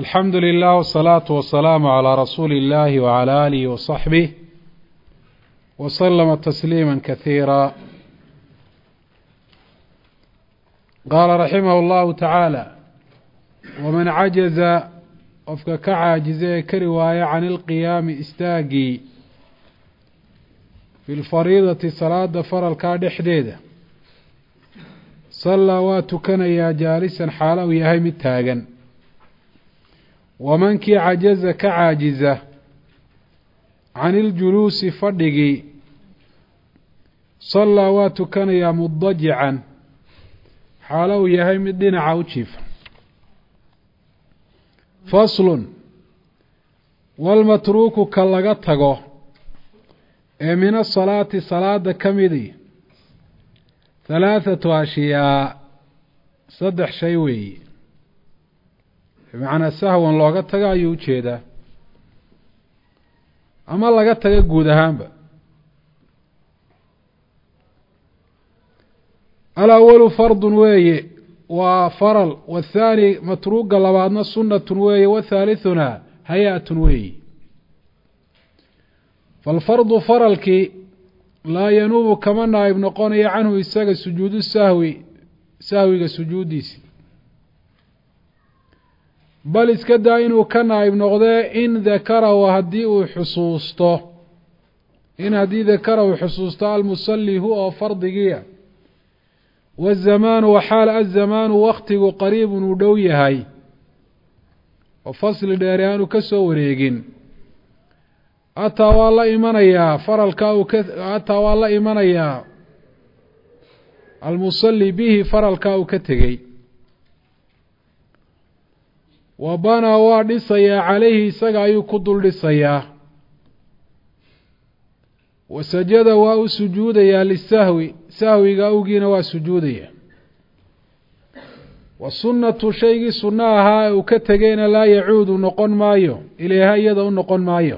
الحمد لله والصلاة والسلام على رسول الله وعلى آله وصحبه وسلم تسليما كثيرا. قال رحمه الله تعالى: ومن عجز qofka ka caajizee kari waaye can ilqiyaami istaagii fi lfariidati salaada faralkaa dhexdeeda sallaa waa tukanayaa jaalisan xaalo uu yahay mid taagan. wamankii cajaza ka caajiza can iljuluusi fadhigii sallaa waa tukanayaa mudajican xaalo uu yahay mid dhinaca u jiifa. faslun walmatruuku ka laga tago ee min asalaati salaada ka midi halaathatu ashyaa saddex shay weeye. bimacnaa sahwan looga tago ayuu ujeedaa ama laga tago guud ahaanba. alawalu fardun weeye waa faral, wathaani matruuga labaadna sunnatun weeye, wathaalithuna hay-atun weeye. falfardu faralkii laa yanuubu kama naa'ib noqonayo canhu isaga sujuudu sahwiga sujuuddiisi, bal iska daa inuu ka naa'ib noqdee in dakarahu haddii uu xusuusto haddii dakarahu xusuusto almusalli hu oo fardigiia wazamaanu waxaal azamaanu waktigu qariibun uu dhow yahay oo fasli dheeri aanu ka soo wareegin. ataa waa la imanayaa waa la imanayaa almusalli bihi faralkaa uu ka tegey. wa banaa waa dhisayaa calayhi isaga ayuu ku dul dhisayaa. wasajada waa u sujuudayaa lisahwi sahwiga awgiina waa sujuudaya. wasunnatu shaygii sunno ahaa ee uu ka tegeyna laa yacuudu noqon maayo ilayha iyada u noqon maayo.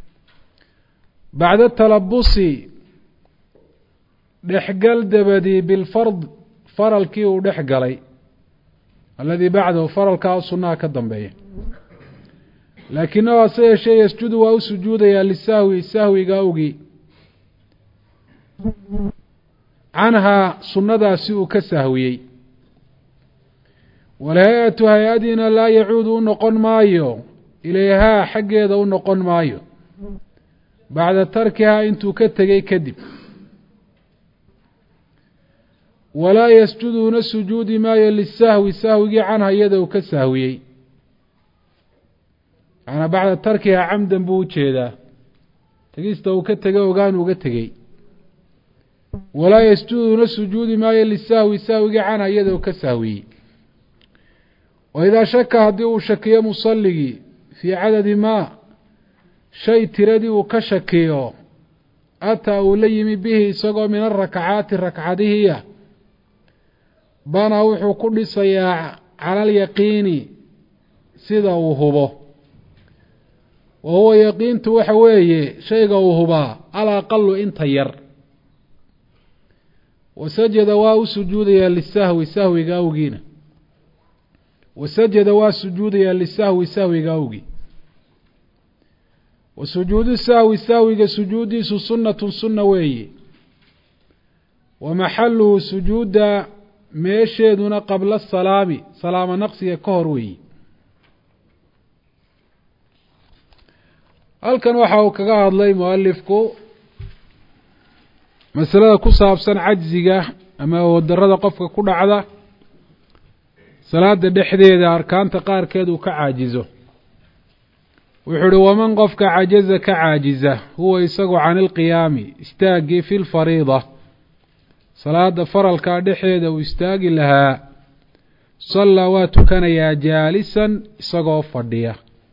bacda talabusi dhexgal dabadii bilfard faralkii uu dhex galay aladii bacdahu faralkaa sunnaha ka dambeeya. laakinahu hase yeeshee yasjudu waa u sujuudayaa lisahwi sahwiga awgii canhaa sunnadaasi uu ka sahwiyey. walhay-atu hay-adiina laa yacuudu u noqon maayo ilayhaa xaggeeda u noqon maayo bacda tarkihaa intuu ka tegey kadib. walaa yasjuduuna sujuudi maayo lisahwi sahwigii canha iyada uu ka sahwiyey, macnaa bacda tarkihaa camdan buu ujeedaa, tegista uu ka tegey ogaan uga tegey. walaa yasjuduuna sujuudi maayo lisahwi sahwigii canha iyada uu ka sahwiyey. wa idaa shaka haddii uu shakiyo musalligii fii cadadi maa shay tiradii uu ka shakiyo ataa uu la yimi bihi isagoo min arakacaati rakcadihiya banaa wuxuu ku dhisayaa cala alyaqiini sida uu hubo. wa huwa yaqiintu waxa weeye shayga uu hubaa alaqalu inta yar. wasajada waa u sujuudayaa lisahwi sahwiga awgiina wasajada waa sujuudayaa lisahwi sahwiga awgii. wa sujuudu sahwi sahwiga sujuuddiisu sunnatun sunna weeye. wa maxaluhu sujuudda meesheeduna qabla asalaami salaamo naqsiga ka hor weeye. halkan waxa uu kaga hadlay mualifku masalada ku saabsan cajziga ama awooddarrada qofka ku dhacda salaada dhexdeeda arkaanta qaarkeed uu ka caajizo. wuxuu uhi waman qofka cajaza ka caajiza huwa isagu can ilqiyaami istaagii fi lfariida salaada faralkaa dhexeeda uu istaagi lahaa sallaa waa tukanayaa jaalisan isagoo fadhiya.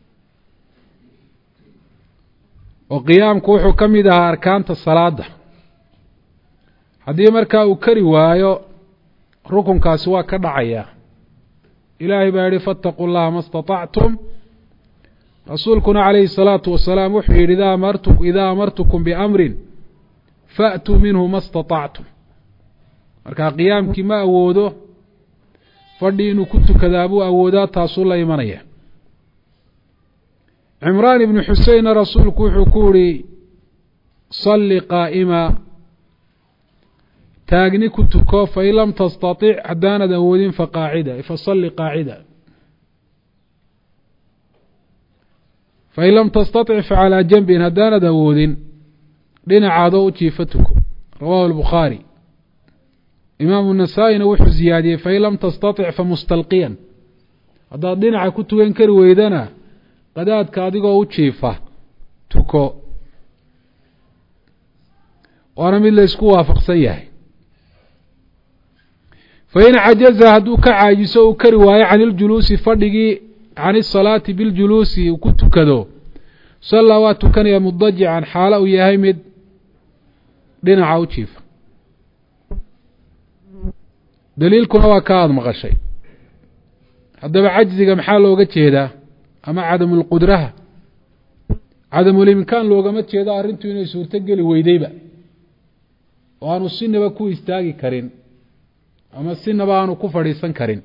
oo qiyaamku wuxuu ka mid ahaa arkaanta salaada. haddii markaa uu kari waayo rukunkaasi waa ka dhacayaa. ilaahay baa yihi faataquu llaha ma اstaطactum. rasuulkuna calayhi الsalaatu wasalaam wuxuu yihi idaa amartukum biamrin faatuu minhu ma اstaطactum. markaa qiyaamkii ma awoodo, fadhi inuu ku tukadaa buu awoodaa, taasuu la imanaya. عمران بن حسين رسولك وحكوري صلي قائما تاغني كتكو فإن لم تستطيع حدانا داودين فقاعدة فصلي قاعدة فإن لم تستطع فعلى جنب هدانا داودين لنا عادو تيفتك رواه البخاري. إمام النسائي نوح زيادة فإن لم تستطع فمستلقيا هذا دينع كنت ينكر ويدنا قداد كاديغو تشيفه تكو وانا من اللي اسكو وافق سياه. فإن عجز هدو كعاجسو كرواية عن الجلوس فردقي عن الصلاة بالجلوس وكنت كذو صلوات كان يمضجع عن حالة ويهيمد دينع وتشيفه دليلكuna waa ka aad maqashay haddaba cajziga maxaa looga jeedaa ama cadamul qudraha cadamul imkaan loogama jeedo arrintu inay suurto geli weydayba oo aanu sinaba ku istaagi karin ama sinaba aanu ku fadhiisan karin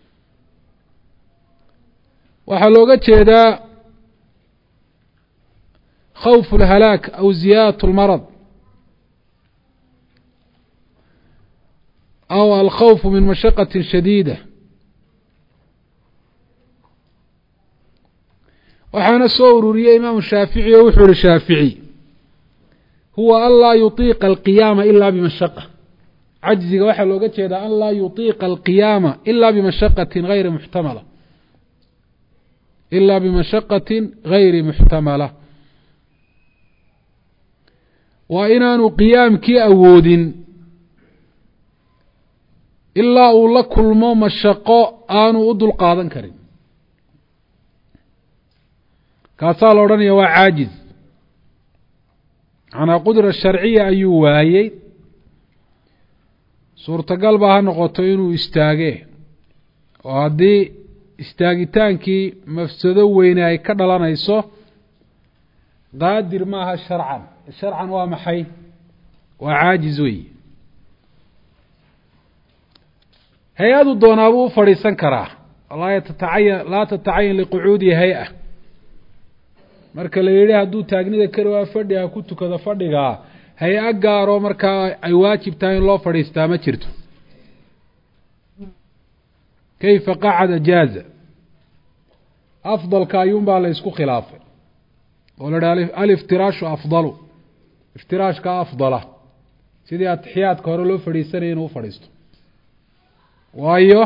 waxaa looga jeedaa khawf alhalaak aw ziyaadatu almarad أو الخوف من مشقة شديدة. وحان السوري إمام الشافعي وحور الشافعي هو أن لا يطيق القيام إلا بمشقة عجزك وحا لو قلت هذا أن لا يطيق القيام إلا بمشقة غير محتملة إلا بمشقة غير محتملة وإنان قيام كي أود ilaa uu la kulmo mashaqo aanu u dul qaadan karin kaasaa la odhanaya waa caajiz macnaa qudra sharciya ayuu waayey suurtagal baa ha noqoto inuu istaage oo haddii istaagitaankii mafsado weyne ay ka dhalanayso qaadir maaha sharcan waa maxay waa caajiz wey hay-adu doonaabuu u fadhiisan karaa laa tatacayan liqucuudi hay-a marka la yidhi hadduu taagnida kari waa fadhiga ku tukado fadhigaa hay-a gaaroo markaa ay waajib tahay in loo fadhiistaa ma jirto kayfa qacada jaaza afdalka ayuunbaa la isku khilaafay oo la idhaha aliftiraashu afdalu iftiraashka afdala sidii atixiyaadka hore loo fadhiisanaya inuu u fadhiisto waayo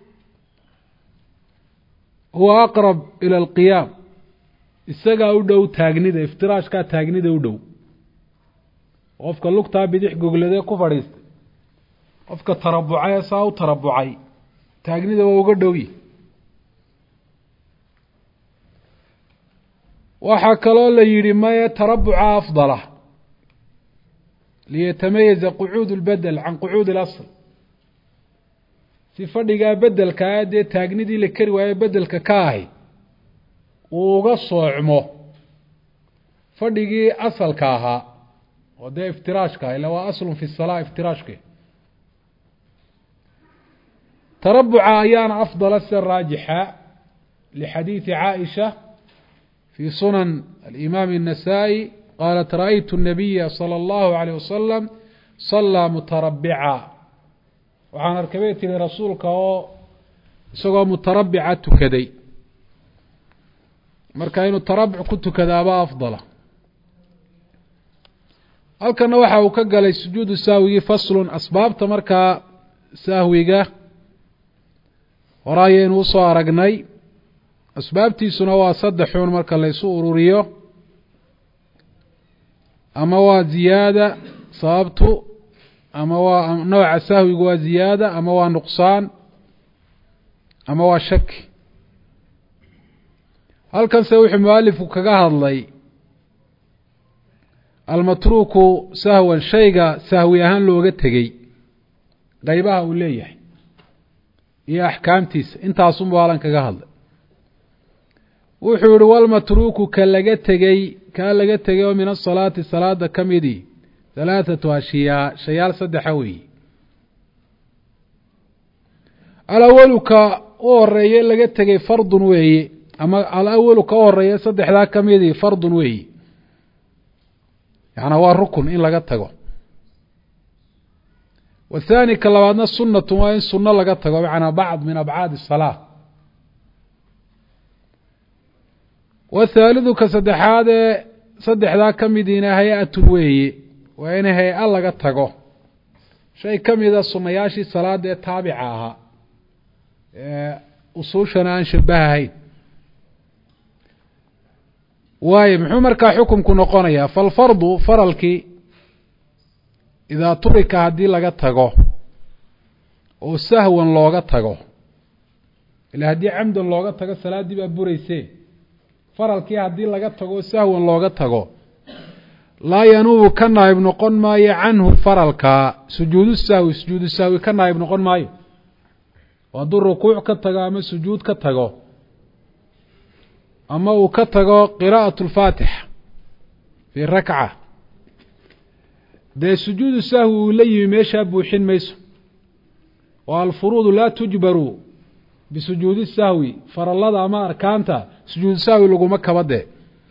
huwa aqrab ila alqiyaam isagaa u dhow taagnida iftiraashkaa taagnida u dhow qofka lugtaa bidix gogladee ku fadhiistay qofka tarabucay saa u tarabucay taagnida waa uga dhowyi waxaa kaloo la yidhi maya tarabuca afdala liyatamayaza qucuud اlbadel can qucuud اlasl si fadhigaa bedelkaa dee taagnidii la kari waayo bedelka ka ahay uu uga soocmo fadhigii asalka ahaa oo dee iftiraashka ila waa aslun fi salaa iftiraashke tarabuca ayaana afdala sida raajixa lixadiidi caaisha fi sunan alimaam النasaaئي qaalat ra'aytu الnabiya salى اllahu عalيه wasalam صalaa mutarabica waxaan arkay bay tiri rasuulka oo isagoo mutarabica tukaday marka inuu tarabuc ku tukadaaba afdala halkana waxa uu ka galay sujuudu sahwigii faslun asbaabta markaa sahwiga hore ayaynu usoo aragnay asbaabtiisuna waa saddexuun marka la isu ururiyo ama waa ziyaada sababtu ama waa nooca sahwigu waa ziyaada ama waa nuqsaan ama waa shaki halkanse wuxuu mualifku kaga hadlay almatruuku sahwan shayga sahwi ahaan looga tegey qaybaha uu leeyahay iyo axkaamtiisa intaasunba halan kaga hadlay wuxuu yihi walmatruuku ka laga tegey oo min asalaati salaada ka midii halaathatu ashyaa shayaal saddexa weeye alawaluka u horeeye laga tegey fardun weeye ama al-awalu ka horeeya saddexdaa ka midii fardun weeyi yacnaa waa rukun in laga tago wathaani ka labaadna sunnatun waa in sunno laga tago macnaa bacd min abcaadi asalaa wathaalidu ka saddexaadee saddexdaa ka midiina hay-atun weeye waa in hay-a laga tago shay ka mida sunnayaashii salaada ee taabica ahaa ee usuushana aan shabahahayn waayo muxuu markaa xukumku noqonayaa falfardu faralkii idaa turika haddii laga tago oo sahwan looga tago ila haddii camdan looga tago salaaddii baa burayse faralkii haddii laga tago oo sahwan looga tago laa yanuubu ka naayib noqon maayo canhu faralka sujuudu sahwi ka naayib noqon maayo oo hadduu rukuuc ka tago ama sujuud ka tago ama uu ka tago qiraa'atu alfaatixa fii rakca dee sujuudu sahwi uu la yimi meeshaa buuxin mayso oo alfuruudu laa tujbaru bisujuudi sahwi farallada ama arkaanta sujuudu sahwi laguma kaba dee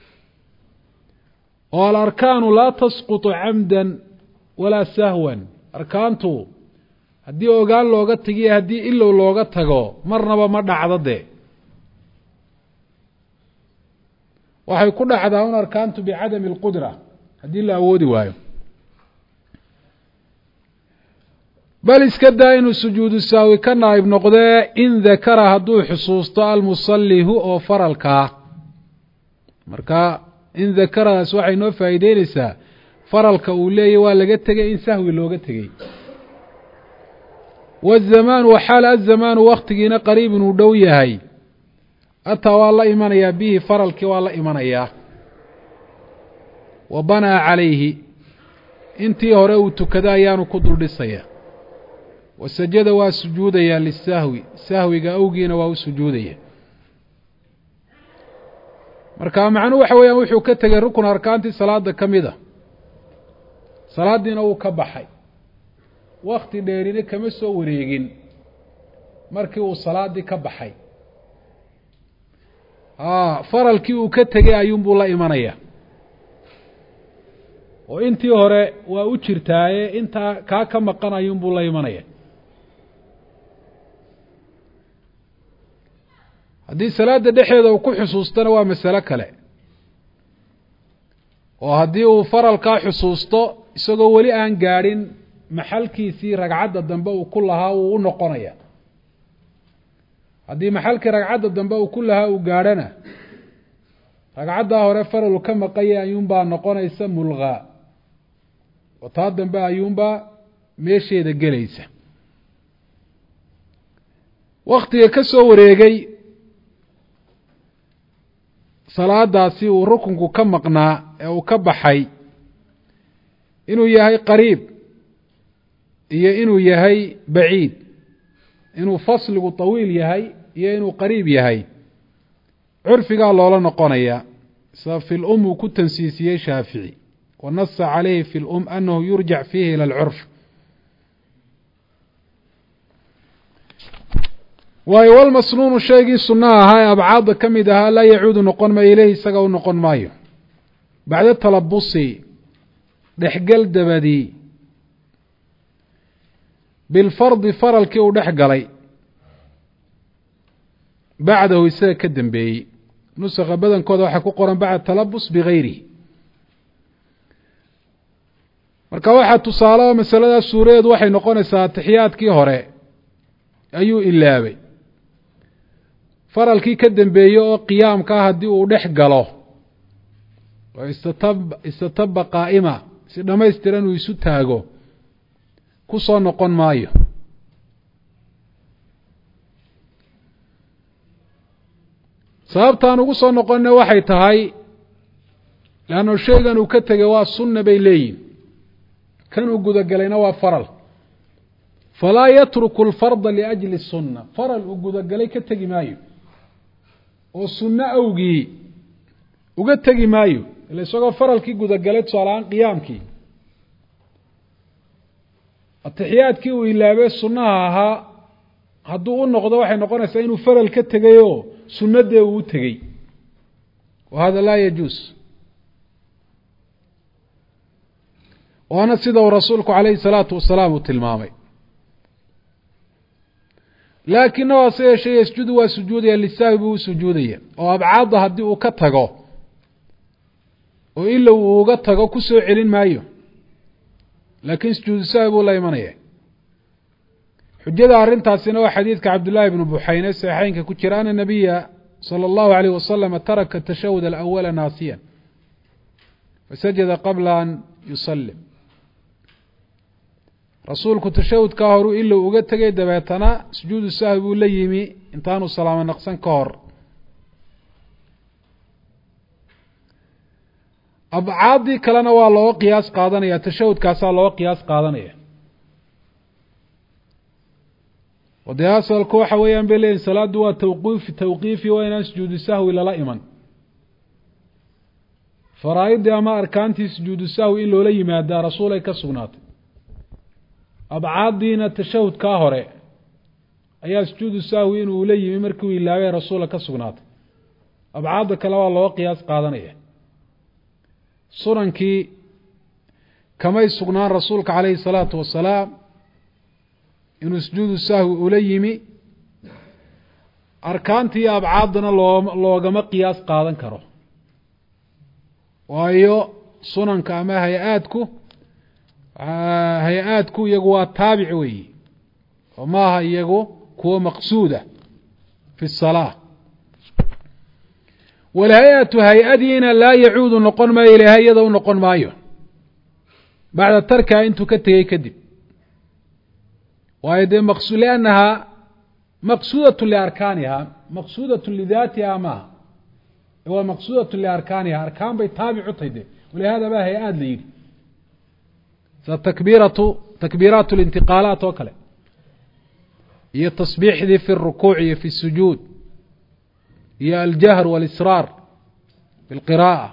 oo alarkaanu laa tasqutu camdan walaa sahwan arkaantu haddii ogaan looga tagiyo haddii ilow looga tago marnaba ma dhacdo dee waxay ku dhacdaa un arkaantu bicadami alqudra haddii la awoodi waayo bal iska daa inuu sujuudu sahwi ka naayib noqdee in dakara hadduu xusuusto almusallihu oo faralkaa marka in dakaradaas waxay noo faa'iideynaysaa faralka uu leeyahy waa laga tegay in sahwi looga tegey waazamaanu waxaal azamaanu waktigiina qariibun uu dhow yahay ataa waa la imanayaa bihi faralkii waa la imanayaa wa banaa calayhi intii hore uu tukada ayaanu ku dul dhisaya wasajada waa sujuudayaa lisahwi sahwiga awgiina waa u sujuudaya marka macnuhu waxa weeyaan wuxuu ka tegay rukun arkaantii salaada ka mid a salaadiina uu ka baxay wakti dheerina kama soo wareegin markii uu salaadii ka baxay faralkii uu ka tegay ayuunbuu la imanaya oo intii hore waa u jirtaaye intaa kaa ka maqan ayuunbuu la imanaya haddii salaada dhexeeda uu ku xusuustana waa masalo kale oo haddii uu faralkaa xusuusto isagoo weli aan gaadhin maxalkiisii ragcadda dambe uu ku lahaa wuu u noqonaya haddii maxalkii ragcadda dambe uu ku lahaa uu gaadhana ragcaddaa hore faralu ka maqaya ayuunbaa noqonaysa mulqaa oo taa dambe ayuunbaa meesheeda gelaysa waktiga ka soo wareegay salaadaasi uu rukunku ka maqnaa ee uu ka baxay inuu yahay qariib iyo inuu yahay baciid inuu fasligu طawiil yahay iyo inuu qariib yahay curfigaa loola noqonaya sida fi lum uu ku tansiisiyey shaafici wanasa calayhi fi lum anahu yurjac fiihi ilى اlcurf waayo walmasnuunu shaygii sunnaha ahaa ee abcaadda ka mid ahaa laa yacuudu noqon maayo ileyhi isaga u noqon maayo bacda talabusi dhexgel dabadii bilfardi faralkii uu dhex galay bacdahu isaga ka dambeeyey nusakha badankooda waxaa ku qoran bacda talabus bigayrihi marka waxaa tusaale oo masaladaas suuradeedu waxay noqonaysaa atixiyaadkii hore ayuu ilaabay faralkii ka dambeeye oo qiyaamkaa haddii uu dhex galo oo istataba qaa'ima si dhammaystiran uu isu taago ku soo noqon maayo sababtaan ugu soo noqonna waxay tahay leanno shaygan uu ka tegay waa sunna bay leeyihin kan uu gudogelayna waa faral falaa yatruku alfarda liajli sunna faral uu gudogelay ka tegi maayo oo sunno awgii uga tegi maayo ila isagoo faralkii gudogelay tusaalahaan qiyaamkii atixiyaadkii uu ilaabay sunnaha ahaa hadduu u noqdo waxay noqonaysaa inuu faral ka tegayoo sunnadee uu tegey wa hada laa yajuus waana sida uu rasuulku calayhi salaatu wasalaam uu tilmaamay laakina waa se yeeshee yasjudu waa sujuudaya lisaawi buu u sujuudaya oo abcaadda haddii uu ka tago oo ila uu uga tago ku soo celin maayo laakiin sujuudu saawi buu la imanaya xujada arrintaasina waa xadiidka cabdullaahi bnu buxayne saxiixeynka ku jira ana nabiya sala allahu alayh wasalama taraka tashahud alawala naasiyan fasajada qabla an yusallim rasuulku tashahudkaa horuu ila uga tegay dabeetana sujuudu sahwi buu la yimi intaanu salaamo naqsan ka hor abcaadii kalena waa looga qiyaas qaadanaya tashahudkaasaa looga qiyaas qaadanaya oo dee asalku waxa weeyaan bay leeyihin salaaddu waa tawqiifi waa inaan sujuudu sahwi lala iman faraaidii ama arkaantii sujuudu sahwi in loola yimaadaa rasuul ay ka sugnaatay abcaadiina tashahudkaa hore ayaa sujuudu sahwi inuu la yimi markii uu ilaabay rasuula ka sugnaatay abcaadda kale waa looga qiyaas qaadanaya sunankii kamay sugnaan rasuulka calayhi salaatu wasalaam inuu sujuudu sahwi ula yimi arkaantii iyo abcaaddana loogama qiyaas qaadan karo waayo sunanka ama hay-aadku iyagu waa taabic weeyi oo maaha iyagu kuwa maqsuuda fi الsalaa walhay-atu hay-adiina laa yacuudu noqon maayo ilaa hay-ada u noqon maayo bacda tarkaa intuu ka tegey kadib waayo dee liannahaa maqsuudaة liarkaaniha maqsuudaة lidaatiha maaha waa maqsuudaة liarkaaniha arkaan bay taabic u tahay de walihada baa hay-aad la yidhi sa takbiiraat اlintiqaalaat oo kale iyo tasbiixdii fi الrukuuc iyo fi الsujuud iyo aljahr wاlisraar fi اlqiraaءة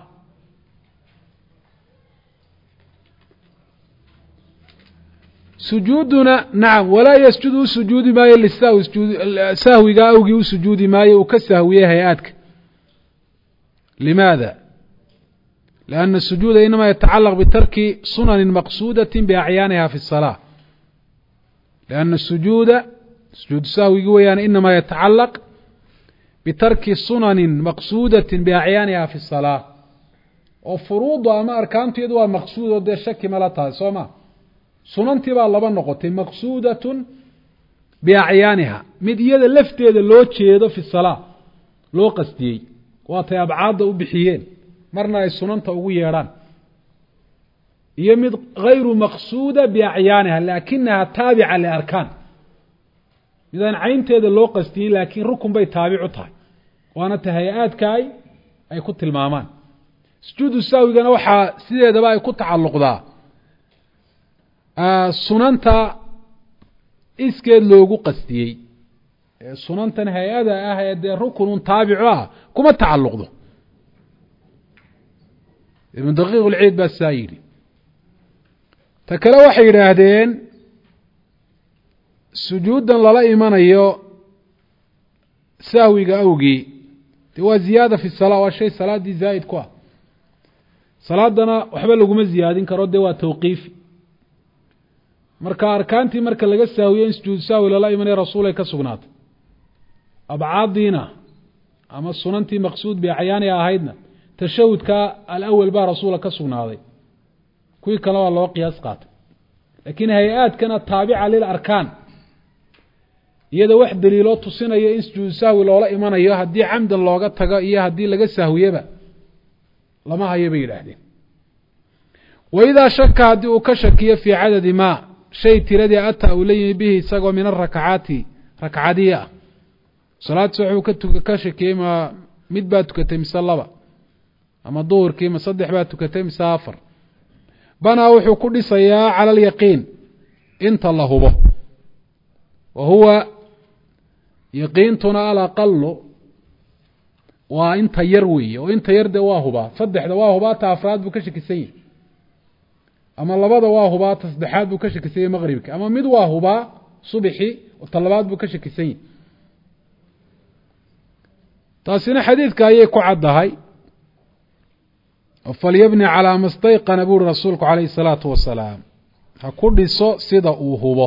sujuuduna nacam walaa yasjudu u sujuudi maayo lisahwi sahwiga awgii u sujuudi maayo uu ka sahwiyey hay-aadka limaada لأن السجود إنما يتعلق بترك سنن مقصودة بأعيانها في الصلاة لأن سجود السهو ويان إنما يتعلق بترك سنن مقصودة بأعيانها في الصلاة وفروض أما أركانت يدوى مقصودة دي الشك ملاتها سوما سننتي بالله نقطة مقصودة بأعيانها مد يد لفت يد لو تشيد في الصلاة لو قصدي واتي أبعاد وبحيين marna ay sunanta ugu yeedhaan iyo mid غayru maqsuuda biacyaaniha laakinaha taabica liarkaan midaan caynteeda loo qastiyey laakiin rukun bay taabic u tahay waana ta hay-aadka ay ku tilmaamaan sujuudu sahwigana waxaa sideedaba ay ku tacalluqdaa sunanta iskeed loogu qastiyey sunantan hay-ada ah ee dee rukunun taabicu ah kuma tacalluqdo ibn daqiiq ulciid baa saa yidhi ta kale waxay yidhaahdeen sujuuddan lala imanayo sahwiga awgii dee waa ziyaada fi salaa waa shay salaaddii zaa'id ku ah salaadana waxba laguma ziyaadin karo dee waa tawqiifi marka arkaantii marka laga sahwiyo in sujuud sahwi lala imanayo rasuulay ka sugnaatay abcaadiina ama sunantii maqsuud bi acyaaniha ahaydna tashahudka alawal baa rasuula ka sugnaaday kuwii kale waa loo qiyaas qaatay laakiin hay-aadkana taabica lilarkaan iyada wax daliiloo tusinaya in sujuudu sahwi loola imanayo haddii camdan looga tago iyo haddii laga sahwiyeba lama hayo bay yidhaahdeen waidaa shaka haddii uu ka shakiyo fii cadadi maa shay tiradii ataa uu la yimi bihi isagoo min arakacaati rakcadii ah salaad wuxuu ka shakiyey ma mid baa tukatay mise laba ama duhurkii ma 3 baa tukatay mise 4 banaa wuxuu ku dhisayaa cala alyaqiin inta la hubo wa huwa yaqiintuna alaqalu waa inta yar weeye oo inta yar dee waa hubaa 3 waa hubaa ta 4 buu ka shakisan yahay ama 2 waa hubaa ta 3 buu ka shakisan yahay maqribka ama mid waa hubaa subxi talabaad buu ka shakisan yahay taasina xadiidka ayay ku caddahay falyabni calaa ma stayqana buuri rasuulku calayhi الsalaatu wasalaam ha ku dhiso sida uu hubo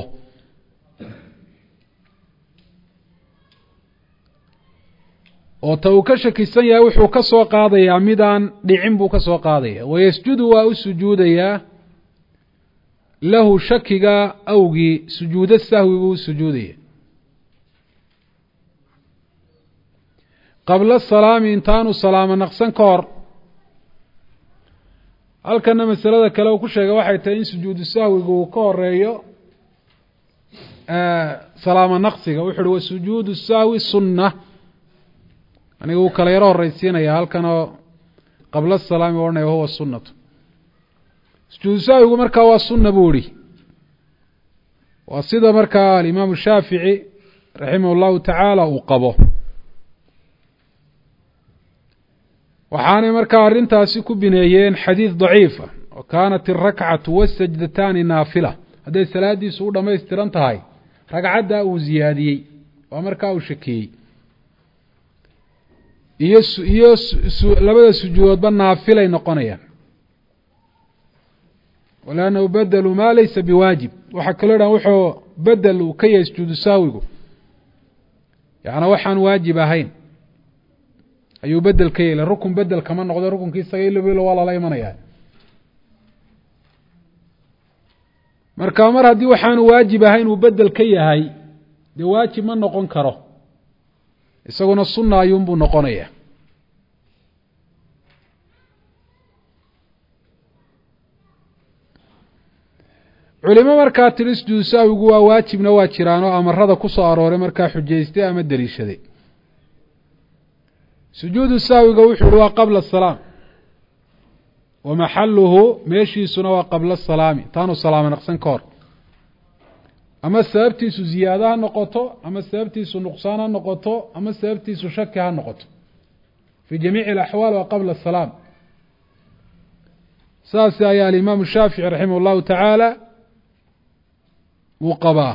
oo ta uu ka shakisan yahay wuxuu ka soo qaadayaa midaan dhicin buu ka soo qaadaya wayasjudu waa u sujuudayaa lahu shakiga awgii sujuudo sahwi buu u sujuudaya qabla salaami intaanu salaamo naqsan ka hor halkana masalada kale uu ku sheegay waxay tahay in sujuudu sahwigu uu ka horeeyo salaamo naqsiga wuxu uhi wasujuudu sahwi sunna aniga uu kala yaro horeysiinaya halkanoo qabla salaami odhanaya wahuwa sunnatu sujuudu sahwigu markaa waa sunna buu ihi waa sida markaa alimaamu shaafici raximah اllahu tacaala uu qabo waxaanay markaa arrintaasi ku bineeyeen xadiid daciifa oo kaanat الrakcatu wاsajdataani naafila hadday salaadiisu u dhamaystiran tahay ragcaddaa uu ziyaadiyey waa markaa uu shakiyey iyo labada sujuudoodba naafilay noqonayaan walaannahu bedelu maa laysa biwaajib waxaa kaloo dhan wuxuu bedel uu ka yahay sujuudu sahwigu yacnaa waxaan waajib ahayn ayuu bedel ka yeelay rukun bedel kama noqdo rukunkii isaga ilobilo waa lala imanayaa marka mar haddii waxaanu waajib ahayn uu bedel ka yahay dee waajib ma noqon karo isaguna sunna ayuunbuu noqonaya culimo markaa tiri sujuudu sahwigu waa waajibna waa jiraan oo amarada ku soo arooray markaa xujaystay ama daliishaday sujuudu sahwiga wuxuu yihi waa qabla asalaam wa maxaluhu meeshiisuna waa qabla asalaami taanu salaamo naqsan ka hor ama sababtiisu ziyaado ha noqoto ama sababtiisu nuqsaan ha noqoto ama sababtiisu shaki ha noqoto fii jamiici alaxwaal waa qabla asalaam saas ayaa alimaamu shaafici raximah اllahu tacaala uu qabaa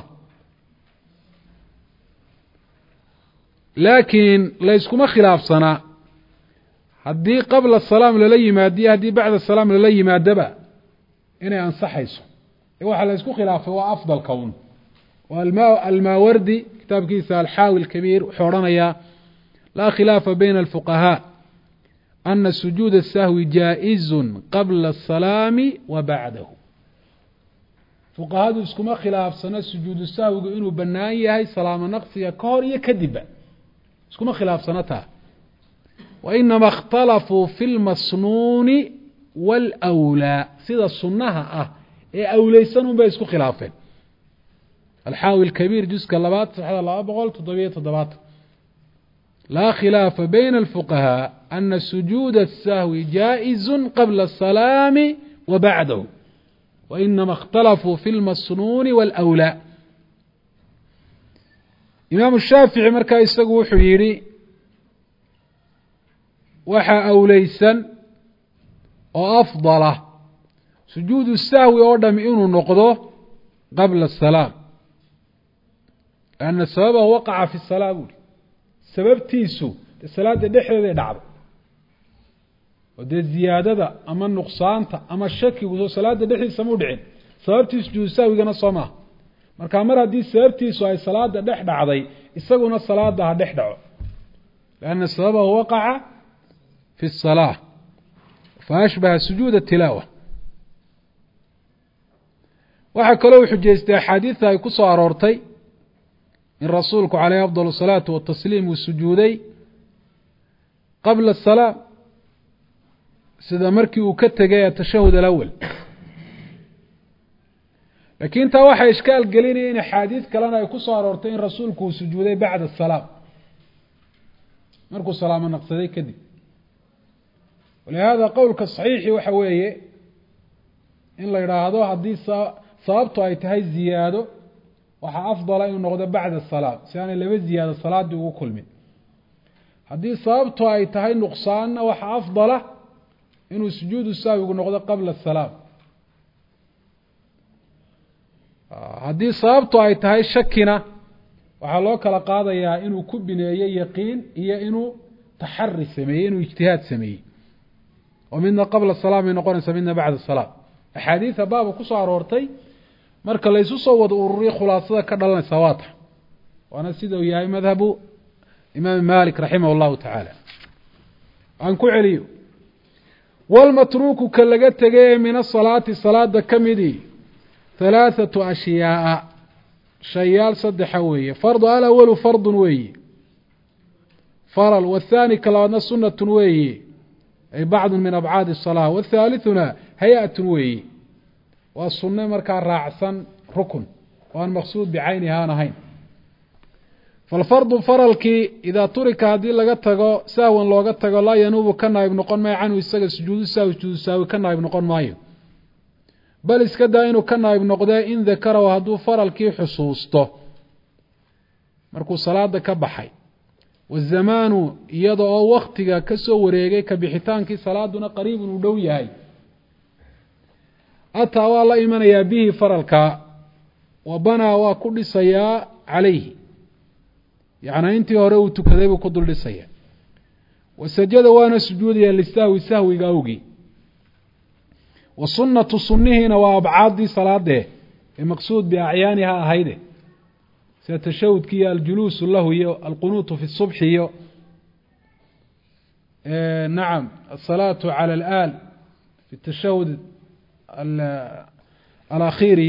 laakiin layskuma khilaafsanaa haddii qabla salaam lala yimaado iyo haddii bacda salaam lala yimaadaba inay ansaxayso waxaa la ysku khilaafay waa afdalka un almaawardi kitaabkiisa alxaawi اkabiir wuxuu odhanayaa laa khilaafa bayna alfuqahaa ana sujuud الsahwi jaaئizu qabla الsalaami wa bacdahu fuqahadu iskuma khilaafsano sujuudu sahwigu inuu banaan yahay salaamo naqsiga ka hor iyo kadibba iskuma khilaafsano taa wainama اkhtalafuu fi اlmasnuuni wاlأwlaa sida sunnaha ah ee awleysan un bay isku khilaafeen alxaawi اkabiir juska 2,277 laa khilaafa bayna اlfuqahاء ana sujuuda الsahwi jaaئizu qabla الsalaami wa bacdahu wainama اkhtalafuu fi اlmasnuuni wاlأwlaa imaamu shaafici markaa isagu wuxuu yidhi waxaa awleysan oo afdala sujuudu sahwi oo dhami inuu noqdo qabla الsalaam lanna sababahu waqaca fi الsalaa buuri sababtiisu dee salaada dhexdeeday dhacday oo dee ziyaadada ama nuqsaanta ama shakigu soo salaada dhexdiisa mu dhicin sababtii sujuudu sahwigana soo maaha marka mar haddii sababtiisu ay salaada dhex dhacday isaguna salaada ha dhex dhaco lanna sababahu waqaca fi الsalaa faashbaha sujuud الtilaawa waxaa kaloo u xujaystay axaadiidta ay ku soo aroortay in rasuulku calayhi afضal الsalaatu watasliim uu sujuuday qabla الsalaam sida markii uu ka tegay atashahud alawal laakiin taa waxay ishkaal gelinaya in axaadiid kalena ay ku soo aroortay in rasuulku uu sujuuday bacda الsalaam markuu salaamo naqsaday kadib walihaada qowlka صaxiixi waxa weeye in la yidhaahdo haddii sababtu ay tahay ziyaado waxaa afdala inuu noqdo bacda الsalaam si aanay laba ziyaado salaadii ugu kulmin haddii sababtu ay tahay nuqsaanna waxaa afdala inuu sujuudu sahwigu noqdo qabla الsalaam haddii sababtu ay tahay shakina waxaa loo kala qaadayaa inuu ku bineeyo yaqiin iyo inuu taxari sameeyey inuu ijtihaad sameeyey oo midna qabla salaam ay noqonaysa midna bacda salaam axaadiida baaba ku soo aroortay marka la isu soo wada ururiyo khulaasada ka dhalanaysa waata waana sida uu yahay madhabu imaam Malik raximah allahu tacaala aan ku celiyo walmatruuku ka laga tegay min asalaati salaada kamidi ثلاثة أشياء شيال صدحة ويه فرض الأول فرض ويه فرل والثاني كلانا سنة ويه أي بعض من أبعاد الصلاة والثالثنا هيئة ويه والسنة مركا راعسا ركن وأن مقصود بعينها نهين فالفرض فرلك إذا ترك هذه لغتغو ساوا لغتغو لا ينوب كنا ابن قن ما عنه يسجد سجود ساوي كنا ابن قن مايو bal iska daa inuu ka naayib noqdee in dakara hadduu faralkii xusuusto markuu salaada ka baxay wazamaanu iyada oo waktiga ka soo wareegay ka bixitaankii salaaduna qariibun u dhow yahay ataa waa la imanayaa bihi faralka wa banaa waa ku dhisayaa calayhi yacnaa intii hore uu tukaday buu ku dul dhisayaa wasajada waana sujuudayaa lisahwi sahwiga awgii والسنة سنهنا وأبعاد صلاة المقصود بأعيانها هيده سيتشهد كي الجلوس له القنوت في الصبح نعم الصلاة على الآل في التشهد الأخير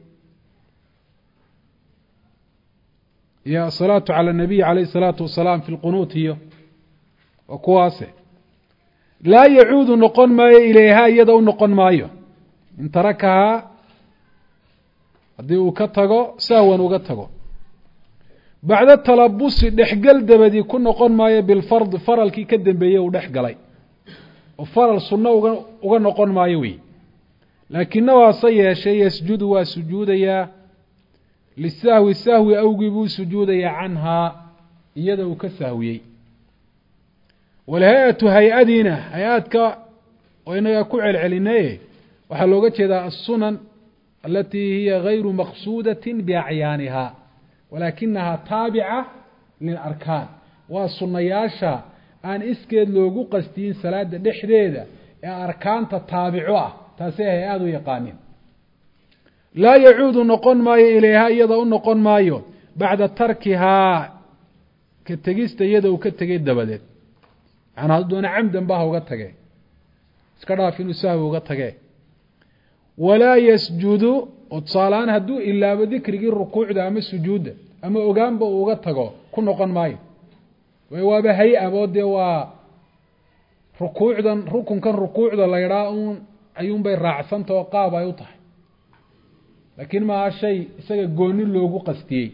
يا الصلاة على النبي عليه الصلاة والسلام في القنوت وكواسه لا يعود نقن مايو إليها يدو نقن مايو إن تركها هدي وكتغو ساوا وكتغو بعد التلبس دحقل دبدي كن نقن مايو بالفرض فرل كي كدن بيو دحقلي وفرل سنة وكنقن مايوي لكنه صيّا شيء يسجد وسجود يا للسهو السهو أوجبوا سجود يا عنها يدو كسهوي والهيئة هيئتنا هيئتك وإن يكون العلنية وحلوقت هذا السنن التي هي غير مقصودة بأعيانها ولكنها تابعة للأركان والسنياشة أن إسكيد لوغو قستين صلاة دحريدة أركان تتابعوها تاسيه هذا يقانين لا يعود نقن ماي إليها يضع نقن مايو بعد تركها كتجيست يده وكتجيد دبدت أنا دون عمدا بها وقتها اسكرها في نساه وقتها ولا يسجد وتصالان هدو إلا بذكر الركوع ده أما السجود أما أقام بوقتها كن نقن ماي ويوابه هيئة بودي وركوع ده ركن كان ركوع ده لا يراؤون أيوم بين راعسان توقابا يطح لكن ما شيء سيقون اللوغو قستيه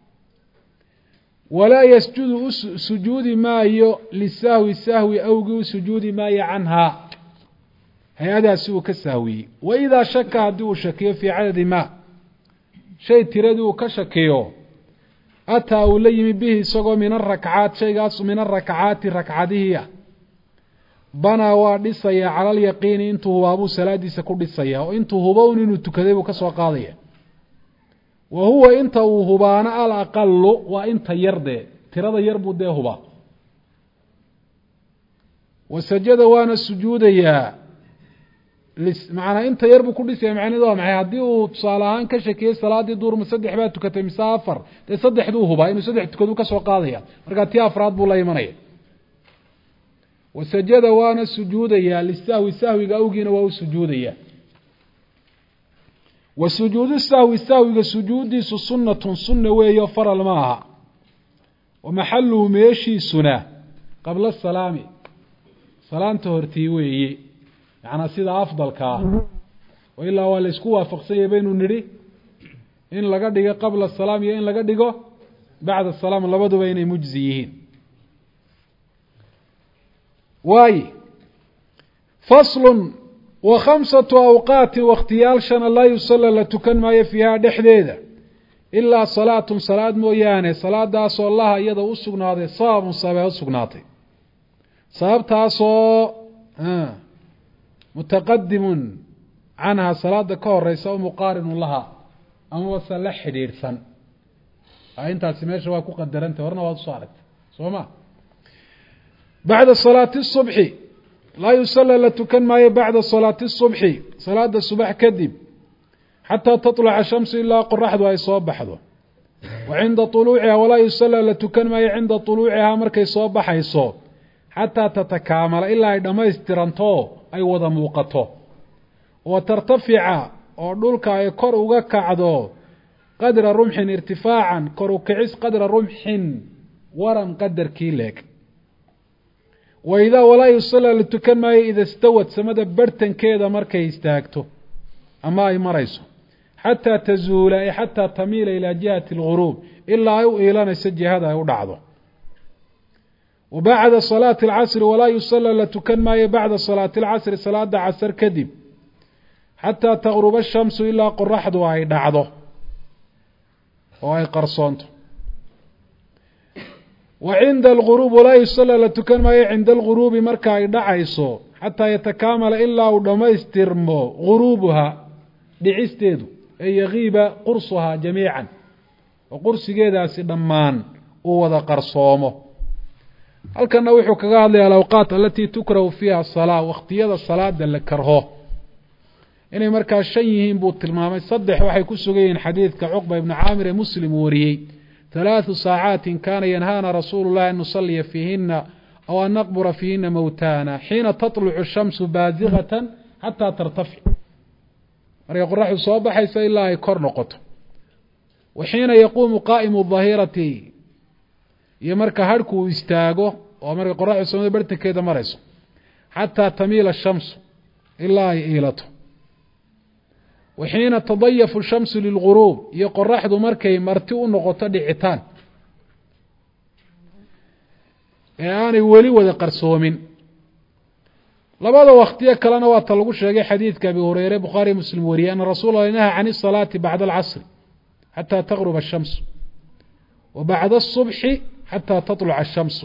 ولا يسجد سجود ما للسهو السهو أوجو سجود ما عنها هذا سوء كالسهوي وإذا شك هدو شكيه في عدد ما شيء تردو كشكيه أتى أوليم به سقو من الركعات شيء قاس من الركعات ركعته بنا وادسيا على اليقين انتو هو أبو سلادي سكود السيا وانتو هبون انو تكذبو كسوا قاضية وهو انت وهبانا الأقل وانت يرده ترى يربو ده هبا وسجد وانا السجود يا معنا انت يربو كل شيء معنا ده معي هدي وصالحان كشكي صلاه دور مسدح با تكتي مسافر تصدح دو هبا انه صدح تكدو كسوا قاضية marka tii afraad buu la imanay وسجد وانا السجود يا للسهو سهوي اوغينا waa sujuudaya وسجود السهو السهو سجود سنة وهي فرل معها ومحله ماشي سنة قبل السلام سلام تهرتي وهي يعني سيدا أفضل كا وإلا هو اللي اسكوا فقصية بينه نري إن لقد دقى قبل السلام إن لقد دقى بعد السلام لبدو بين مجزيين واي فصل وخمسة أوقات واختيال شان لا يصلى لتكن ما فيها دحديدة إلا صلاة مويانة صلاة داسو الله يدا أسقناطي صاب صابه أسقناطي صاب تاسو متقدم عنها صلاة كور ريسا ومقارن لها أما وصل حدير سن أنت سمعت شو قدر أنت ورنا وصارت سوما بعد صلاة الصبح لا يصلى لتكن ما بعد صلاة الصبح صلاة الصبح كذب حتى تطلع الشمس إلا قرحت ويصوب بحضه وعند طلوعها ولا يصلى لتكن ما عند طلوعها مركي صوب بحيصوب حتى تتكامل إلا إذا استرنتو أي وضع موقته وترتفع ودولك أي كر كعدو قدر رمح ارتفاعا كروكعس قدر رمح ورم قدر كيلك وإذا ولا يصلى لتكن ما إذا استوت سمد برتن كذا مركي استاكته أما أي مريسو حتى تزول أي حتى تميل إلى جهة الغروب إلا إلى نسجي هذا يودعه وبعد صلاة العصر ولا يصلى لتكن ما بعد صلاة العصر صلاة عصر كذب حتى تغرب الشمس إلا قرحت وهي دعضه وهي قرصونته وعند الغروب ولا يصلى لتكن ما عند الغروب مركا دعيسو حتى يتكامل إلا ودما يسترمو غروبها دعيستيدو أي يغيب قرصها جميعا وقرص جيدا سدمان ووضا قرصومه هل كان نوحو كقال لي الأوقات التي تكره فيها الصلاة واختيار الصلاة لكرهه إنه مركا الشيهين بوت المامي صدح وحي كسوغين حديث كعقبة ابن عامر مسلم وريي 3 ساعات كان ينهانا رسول الله أن نصلي فيهن أو أن نقبر فيهن موتانا حين تطلع الشمس بازغة حتى ترتفع مريا قرح الصواب حيث إلا يكر نقطه وحين يقوم قائم الظهيرة يمرك هاركو يستاغو ومرك قرح الصواب برتن كيدا مريسو حتى تميل الشمس إلا إيلته وحين تضيف الشمس للغروب يقرح ذو مركي مرتئ نقطة دعتان يعني ولي وذا قرصومين لبعض وقتها كلنا واتلقوا شيء حديث كأبي هريرة بخاري مسلم وري أن رسول الله نهى عن الصلاة بعد العصر حتى تغرب الشمس وبعد الصبح حتى تطلع الشمس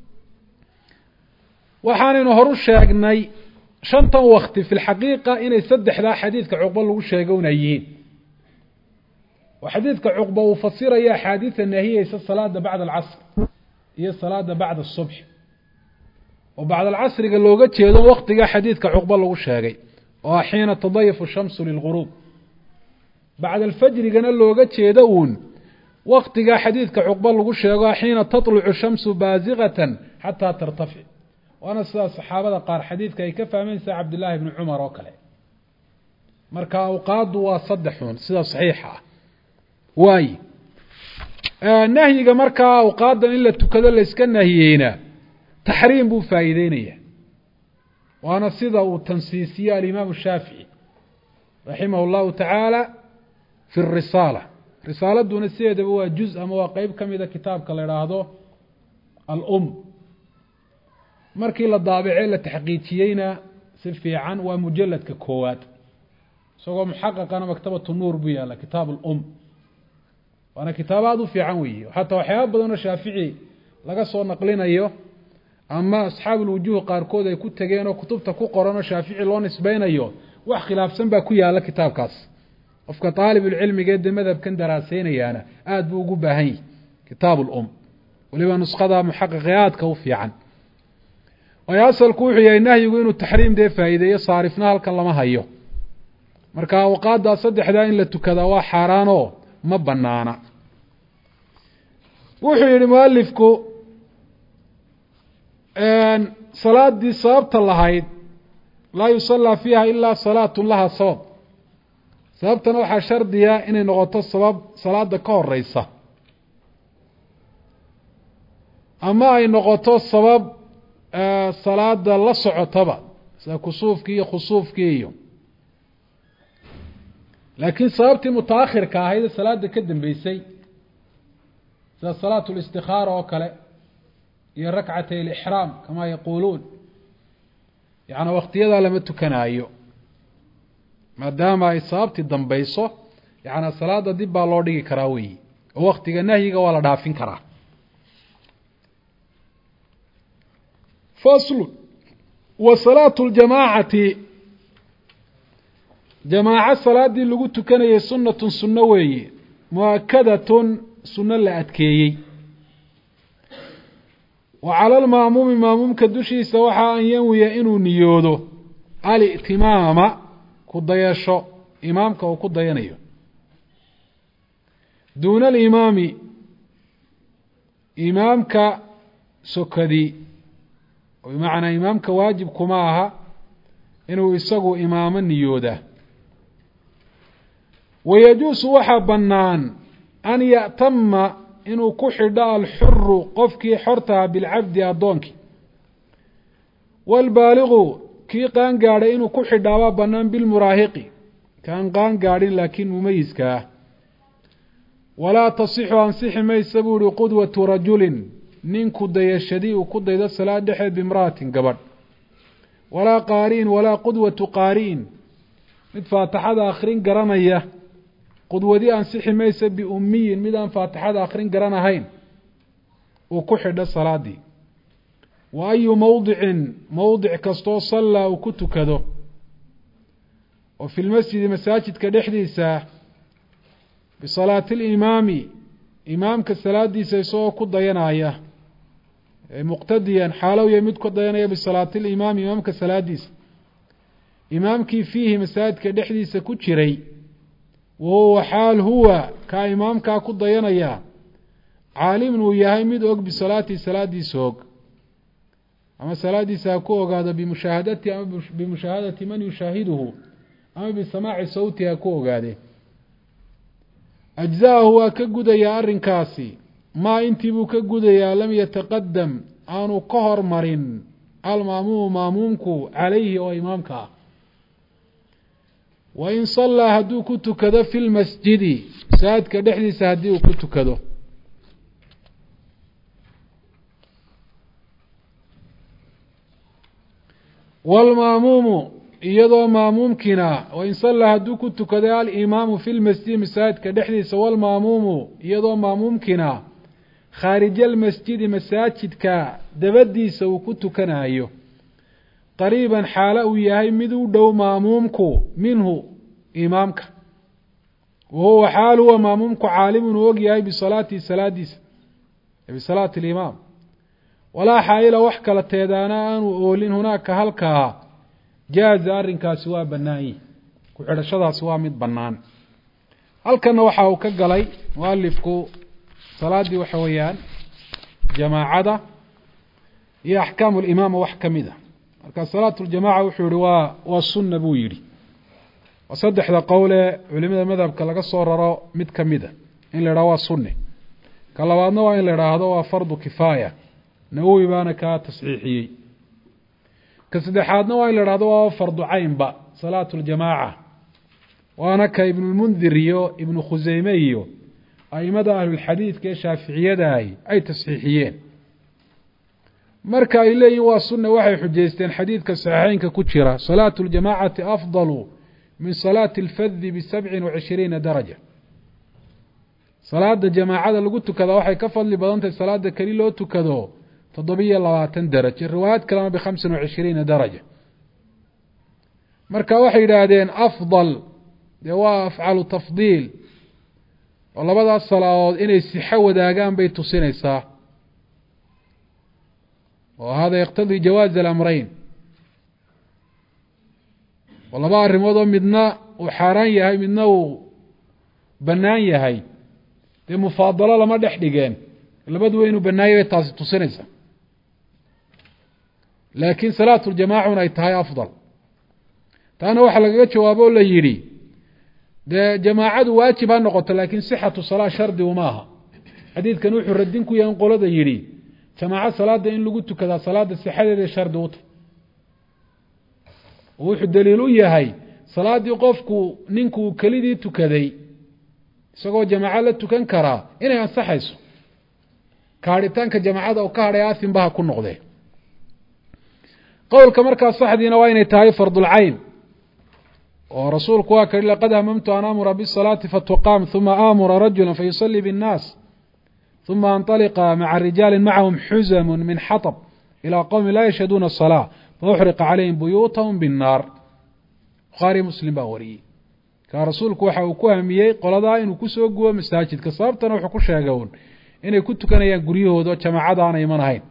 وحان نهر الشاقني شنطا وقت في الحقيقة إن يصدح لا حديث كعقبة لو شيقون أيين وحديث كعقبة وفصير هي حديث أن هي الصلاة بعد العصر هي الصلاة بعد الصبح وبعد العصر قال له قد شيء وقت حديث كعقبة لو شيقي وحين تضيف الشمس للغروب بعد الفجر قال له قد شيء وقت حديث كعقبة لو شيقي حين تطلع الشمس بازغة حتى ترتفع وأنا الصحابة قال حديث كي كفى من سا عبد الله بن عمر وكله مركا أوقات وصدحون سيدة صحيحة واي نهي مركا أوقات إلا تكذا لسكن نهينا تحريم بو فايدينية وأنا سيدة تنسيسية الإمام الشافعي رحمه الله تعالى في الرسالة رسالة دون السيدة هو جزء مواقيب كم إذا كتاب كالإرادو الأم markii la daabicay la taxqiijiyayna si fiican waa mujalladka koowaad isagoo muxaqqaqana maktabatu nuur buu yaala kitaab al-um waana kitaabad u fiican weeye hatta waxyaabo badan oo Shaafici laga soo naqlinayo ama asxaabul wujuh qaarkood ay ku tageen oo kutubta ku qoran oo Shaafici loo nisbaynayo wax khilaafsan baa ku yaala kitaabkaas qofka talibul cilmiga ee madhabkan daraasaynayana aad buu ugu baahan yahay kitaab al-um waliba nusqada muxaqqiqaadka u fiican ويصل كوحي النهي وإنه التحريم ده فائدة صارفنا هلك الله ما هيو مركا وقاد دا صدح دا إن لتكذا وحارانو ما بنانا وحي المؤلفكو أن صلاة دي صابت الله هيد لا يصلى فيها إلا صلاة لها صواب صابتنا وحا شرديا إن نغطى الصواب صلاة دا كور ريسة أما إن نغطى الصواب صلاة لا سocotaba sida kusuufkii iyo khusuufkii iyo laakiin sababtii mutaakhirka ahayd salaada ka dambeysay sida salaatu al-istikhara oo kale iyo rak'atay al-ihram kama yaquluun yaani waqtiyada lama tukanayo maadaama ay sababtii dambeyso yaani salaada dib baa loo dhigi karaa weey waqtiga nahyiga waa la dhaafin karaa فصل وصلاة الجماعة jamaaco salaadii lagu tukanayay sunnatun sunno weeye mu'akadatun sunno la adkeeyey wa cala alma'muumi ma'muumka dushiisa waxaa an yanwiya inuu niyoodo al'timaama ku dayasho imaamka uu ku dayanayo duuna alimaami imaamka sokadii oo bimacnaa imaamka waajib kuma aha inuu isagu imaamo niyooda wayajuusu waxaa bannaan an ya'tama inuu ku xidho alxuru qofkii xortaha bilcabdi addoonkii waalbaaligu kii qaan gaadhay inuu ku xidhaabaa bannaan bilmuraahiqi kaan qaan gaadhin laakiin mumayiska ah walaa tasixu ansixi maysa buu ihi qudwatu rajulin ninku dayashadii uu ku daydo salaad dhexeed bimra'atin gabadh walaa qaari'in walaa qudwatu qaari'in mid faatixada akhrin garanaya qudwadii ansixi maysa biummiyin mid aan faatixada akhrin garanahayn uu ku xidho salaadii wa ayu mowdicin mowdic kastoo sallaa uu ku tukado oo fi lmasjidi masaajidka dhexdiisa bisalaati alimaami imaamka salaadiisa isagoo ku dayanaya muqtadiyan xaalow yahay mid ku dayanaya bisalaati alimaami imaamka salaadiisa imaamkii fiihi masaajidka dhexdiisa ku jiray wahuwa xaal huwa kaa imaamkaa ku dayanaya caalimun uu yahay mid og bisalaatihi salaadiisa og ama salaadiisa ha ku ogaado bimushaahadati ama bimushaahadati man yushaahiduhu ama bisamaaci sawti ha ku ogaade ajza'ahu waa ka gudayaa arrinkaasi maa intii buu ka gudayaa lam yataqadam aanu ka hormarin alma'muumu ma'muumku calayhi oo imaamka ah wa in sallaa hadduu ku tukado fi lmasjidi masaajidka dhexdiisa haddii uu ku tukado waalma'muumu iyadoo ma'muumkiina wain sallaa hadduu ku tukaday alimaamu fi lmasjidi masaajidka dhexdiisa waalma'muumu iyadoo ma'muumkiina khaarija almasjidi masaajidka dabadiisa uu ku tukanayo qariiban xaalo uu yahay mid u dhow ma'muumku minhu imaamka wahuwa xaal huwa ma'muumku caalimun uu og yahay bisalaatihi salaadiisa bisalaati alimaam walaa xaa'ila wax kala teedaana aanu oolin hunaaka halkaa jaaza arrinkaasi waa bannaanyi ku xidhashadaasi waa mid bannaan halkanna waxa uu ka galay mualifku salaaddii waxa weeyaan jamaacada iyo axkaamu limaama wax ka mid a marka salaatu ljamaca wuxuu yihi waa sunna buu yidhi waa saddexda qowle culimada madhabka laga soo raro mid ka mid a in la idhaho waa sunne ka labaadna waa in la idhaahdo waa fardu kifaaya nawowi baana kaa tasxiixiyey ka saddexaadna waa in la idhahdo waa fardu caynba salaatu ljamaaca waana ka ibnulmundir iyo ibnu khuseyme iyo aimada ahlulxadiidka ee shaaficiyadaah ay tasxiixiyeen marka ay leeyihin waa sunne waxay xujaysteen xadiidka saxiixeynka ku jira salaatu ljamaacati afdalu min salaati alfadi bisabcin wacishriina daraja salaada jamaacada lagu tukada waxay ka fadli badan tahay salaada keli loo tukado 720 darajo riwaayad kalena b25 daraja marka waxay yidhaahdeen afdal dee waa afcalu tafdiil oo labadaas salaadood inay sixo wadaagaan bay tusinaysaa oo hada yaqtadii jawaaz alamrayn oo laba arrimood oo midna uu xaaraan yahay midna uu bannaan yahay dee mufaadalo lama dhex dhigeen labaduba inuu bannaanyay bay taasi tusinaysaa laakiin salaatu ljamaacuna ay tahay afdal taana waxaa lagaga jawaabo oo la yidhi dee jamaacadu waajib ha noqoto laakiin sixatu salaa shardi uma aha xadiidkan wuxuu radin ku yahay in qolada yidhi jamaaco salaada in lagu tukadaa salaada sixadeeda shardi u tahay wuxuu daliil u yahay salaadii qofku ninkuu kelidii tukaday isagoo jamaaco la tukan karaa inay ansaxayso kaadhitaanka jamaacada oo ka hadhay aasimba ha ku noqdee qowlka markaa saxdiina waa inay tahay fardulcayn oo rasuulku waa ka yihi laqad hamamtu an aamura bisalaati fatuqaam uma aamura rajula fayusalii biاnnaas uma anطaliqa maca rijaali macahum xuzamu min xaطb ilaa qowmi laa yashhaduuna الصalaaة fauxriqa calayhim buyuutahum biالnaar bukhaari muslim baa wariyey ka rasuulku waxa uu ku hamiyey qolada inuu ku soo gubo masaajidka sababtana wuxuu ku sheegay inay ku tukanayaan guryahooda jamaacada aan iman ahayn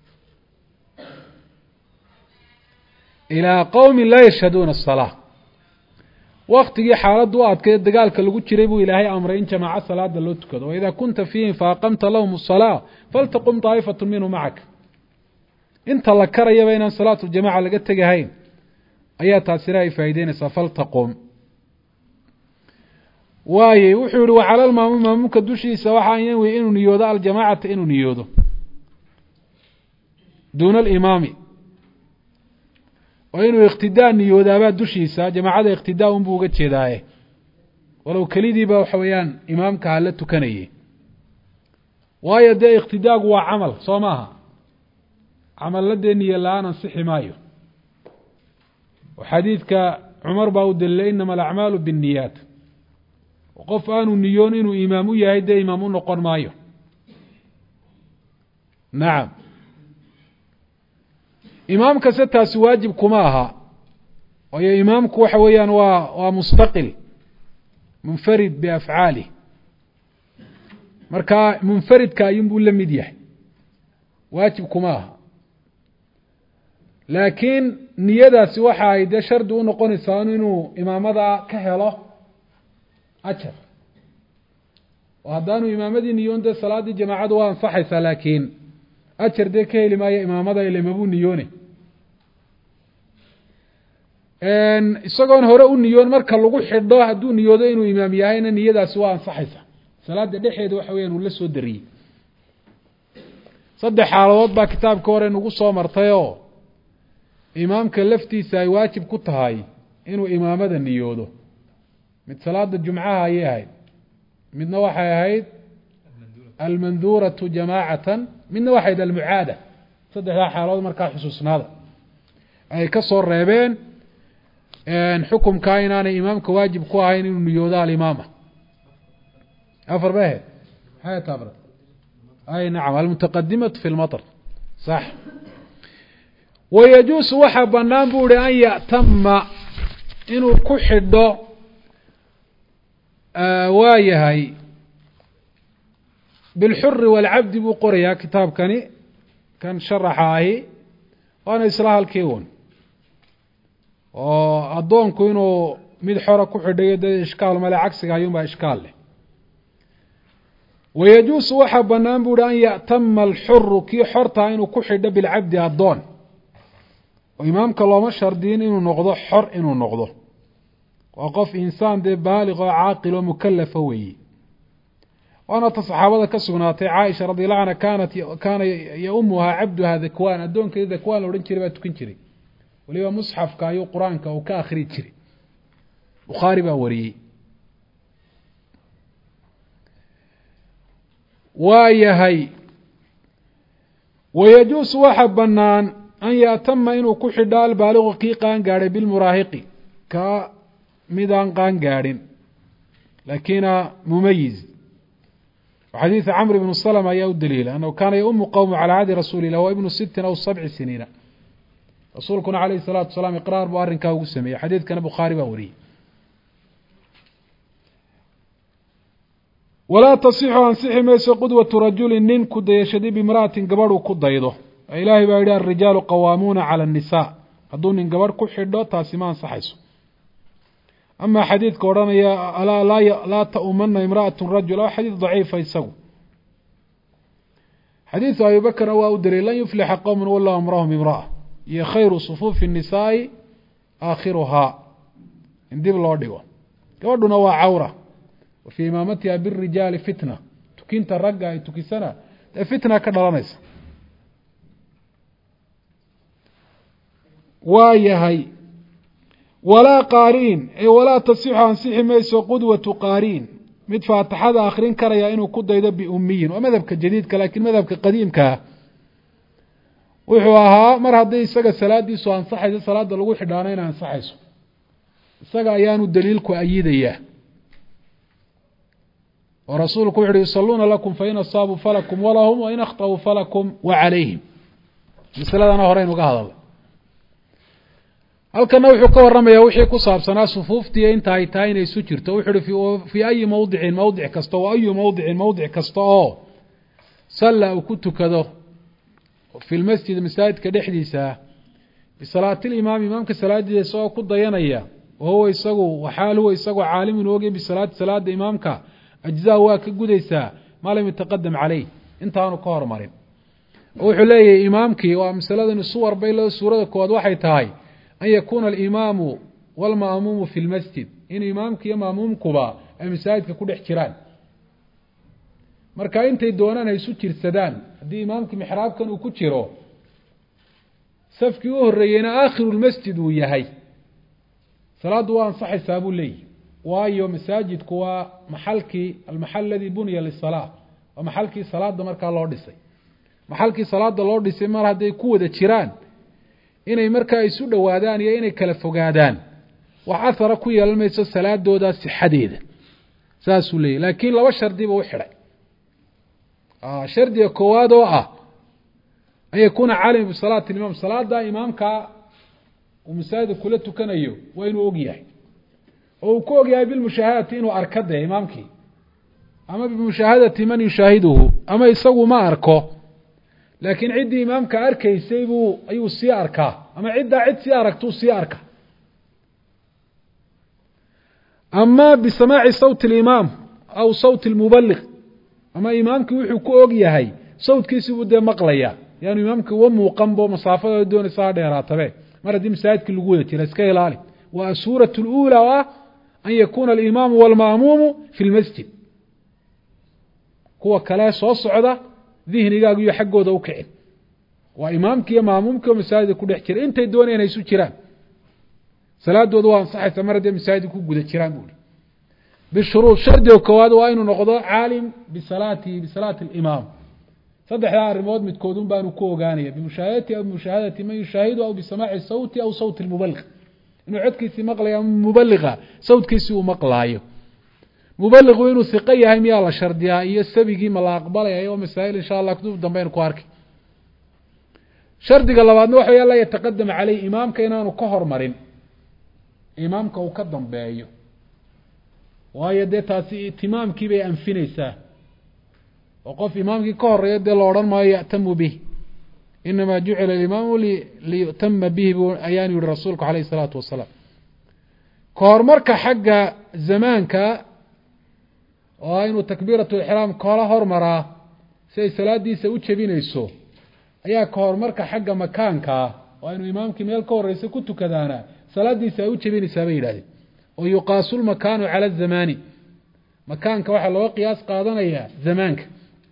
ilaa qowmin laa yashhaduuna الصalaa waktigii xaaladdu u adkay dagaalka lagu jiray buu ilaahay amray in jamaaco salaada loo tukado waidaa kunta fiihim faaqamta lahum الصalaa faltaqum طaa'ifaة minhu macaka inta la karayaba inaan salaatu ljamaca laga tegahayn ayaa taasina ay faa'iideynaysaa faltaqum waaye wuxuu yihi wacala lmaamuum maamuumka dushiisa waxaa yanwi inuu niyoodo aljamaacata inuu niyoodo duuna alimaami oo inuu iqtidaa niyoodaabaa dushiisa jamaacada iqtidaa unbuu uga jeedaaye walow kelidiiba waxa weeyaan imaamka hala tukanayay waayo dee iqtidaagu waa camal soo maaha camalla dee niyo la-aan ansixi maayo oo xadiidka cumar baa u delilay inama alacmaalu binniyaat qof aanu niyoon inuu imaam u yahay dee imaam u noqon maayo nacam imaamkase taasi waajib kuma aha waayo imaamku waxa weeyaan waa mustaqil munfarid biafcaalih marka munfaridka ayuunbuu la mid yahay waajib kuma aha laakiin niyadaasi waxa ay dee shardi u noqonaysaa inuu imaamada ka helo ajar oo haddaanu imaamadii niyoon dee salaaddii jamaacadu waa ansaxaysaa laakiin ajar dee ka heli maayo imaamada ilamabuu niyoone isagoon hore u niyoon marka lagu xidho hadduu niyoodo inuu imaam yahayna niyadaasi waa ansaxaysaa salaada dhexeeda waxa weyaan uu la soo dariyey 3 xaaladood baa kitaabka hore nagu soo martay oo imaamka laftiisa ay waajib ku tahay inuu imaamada niyoodo mid salaada jumcaha ayay ahayd midna waxay ahayd almanduuratu jamaacatan midna waxay ahayd almucaada 3 xaaladood markaa xusuusnaada ay ka soo reebeen xukumka inaanay imaamka waajib ku ahayn inuu niyoodo alimaama 4 bahe hay tabra ay nacam almutaqadimatu fi lmaطr sax wayajuusu waxaa banaan buu ihi an ya'tama inuu ku xidho waa yahay bilxuri waalcabdi buu qorayaa kitaabkani kan sharaxa ahi waana isla halkii un oo addoonku inuu mid xora ku xidhayo dee ishkaal male cagsiga ayuunbaa ishkaal leh wayajuusu waxaa banaan buu ihi an ya'tama alxuru kii xortaa inuu ku xidho bilcabdi addoon oo imaamka looma shardiyin inuu noqdo xor inuu noqdo waa qof insaan dee baaliq oo caaqil oo mukalafa weeye waana ta saxaabada ka sugnaatay caaisha radi allahu canha kaana yaumuhaa cabduhaa dakwaan addoonkeeda dakwaan la odhan jiray baa tukan jiray waliba musxafka ayuu qur-aanka uu ka akhri jiray bukhaari baa wariyey waa yahay wayajuusu waxa banaan an ya'tama inuu ku xidho albaaliqu kii qaan gaadhay bilmuraahiqi ka midaan qaan gaadhin laakina mumayiz xadiiث cmr بن سلم ayaa u daliila anhu kaana yaumu qowmu calى cahdi rasuuli ilah wa ibnu 6 aw 7 siniina rasuulkuna alayh الsalatu wasalaam iqraar buu arrinkaa ugu sameeyey xadiidkana bukhaari baa wariyey walaa tasixu ansixi mayso qudwatu rajuli nin ku dayashadii bimra'atin gabadhuu ku daydo ilaahay baa yihi arijaalu qawaamuuna calى الnisaa hadduu nin gabadh ku xidho taasi ma ansaxayso ama xadiidka odhanaya laa taumana imra'at rajul a xadiid daciifa isagu xadiidu abi bakrna waa u daliil lan yuflixa qowm wallahu amrahum imra'a iyo khayru sufuufi الnisaa'i aakhiruhaa in dib loo dhigo gabadhuna waa cawra wa fii imaamatiha birijaali fitna tukinta ragga ay tukisana dee fitna ka dhalanaysa waa yahay walaa qaariin walaa tasixu ansixi mayso qudwatu qaariin mid faatixada akrin karaya inuu ku daydo biumiyin waa madhabka jadiidka laakiin madhabka qadiimkaa wuxuu ahaa mar haddii isaga salaadiisu ansaxayso salaada lagu xidhaana ina ansaxayso isaga ayaanu daliilku ayidayaa oo rasuulku wuxu uhi yusaluuna lakum fain asaabuu falakum walahum wain akhطأuu falakum wa calayhim masaladana horeynu ga hadalay halkana wuxuu ka warramayaa wixii ku saabsanaa sufuuftii inta ay tahay inay isu jirto wuxuu fi ayi mawdicin mawdic kasta wa ayu mawdicin mawdic kasta oo salla uu ku tukado fi lmasjid masaajidka dhexdiisa bisalaati alimaam imaamka salaadiisa oo ku dayanaya wahuwa isagu waxaal huwa isagu caalimun oogay bisalaati salaada imaamka ajzaa waa ka gudaysaa maa lam yataqadam caleyh intaanu ka hormarin wuxuu leeyahay imaamkii waa masaladan suwar bay suurada koowaad waxay tahay an yakuuna alimaamu waalma'muumu fi lmasjid in imaamka iyo ma'muumkuba ay masaajidka ku dhex jiraan marka intay doonaan ay isu jirsadaan haddii imaamkii mixraabkan uu ku jiro safkii u horreeyeyna aakhiru lmasjid uu yahay salaaddu waa ansaxaysaa buu leeyahy waayo masaajidku waa maxalkii almaxal aladii buniya lisalaa waa maxalkii salaada markaa loo dhisay maxalkii salaada loo dhisay mar hadday ku wada jiraan inay markaa isu dhowaadaan iyo inay kala fogaadaan wax ahara ku yeelan mayso salaadooda sixadeeda saasuu leeyahy laakiin laba shardiba u xidhay shardiga koowaad oo ah an yakuuna caalima bisalaati imaam salaada imaamka uu masaajida kula tukanayo waa inuu og yahay oo uu ku og yahay bilmushaahadati inuu arka dee imaamkii ama bimushaahadati man yushaahiduhu ama isagu ma arko laakiin ciddii imaamka arkaysay ayuu sii arkaa ama ciddaa cid sii aragtuu sii arka ama bisamaaci sawti alimaam aw sawti almubaliq ama imaamkii wuxuu ku og yahay sawtkiisii buu dee maqlaya yaanu imaamkii uga muuqanbo masaafada doonaysa ha dheeraatabe mar haddii masaajidkii lagu wada jira iska ilaali waa asuurat اlأuulى ah an yakuuna alimaamu wاlma'muumu fi lmasjid kuwa kale soo socda dihnigaagu iyo xaggooda u kicin waa imaamkii iyo ma'muumkii oo masaajida ku dhex jira intay doonayaan ay isu jiraan salaadooda waa ansaxaysa mar haddii masaajida ku guda jiraan buuri bishuruud shardiga koowaad waa inuu noqdo caalim bisalaati alimaam saddexdaa arrimood midkoodun baanu ku ogaanaya bimushaahadati aw bimushaahadati man yushaahidu aw bisamaaci sawti aw sawti lmubaliq inuu codkiisii maqlayo ama mubaliqa sawtkiisii uu maqlaayo mubaliqu inuu hiqo yahay miyaa la shardiyaa iyo sabigii ma la aqbalaya oo masaa'il insha allah kutub dambeyn ku arki shardiga labaadna waxa way alla yataqadama caleyh imaamka inaanu ka hormarin imaamka uu ka dambeeyo waayo dee taasi itimaamkii bay anfinaysaa oo qof imaamkii ka horeeya dee la odhan maayo ya'tamu bih inamaa jucila alimaamu liyu'tama bihi ayaanu yihi rasuulku calayhi isalaatu wasalaam ka horumarka xagga zamaanka oo inuu takbiiratu lixraam kala hormaraa si ay salaadiisa u jebinayso ayaa ka horumarka xagga makaankaa oo inuu imaamkii meel ka horeysa ku tukadaana salaadiisa ay u jebinaysaa bay yidhahdeen oo yuqaasu lmakaanu cala azamaani makaanka waxaa looga qiyaas qaadanayaa zamaanka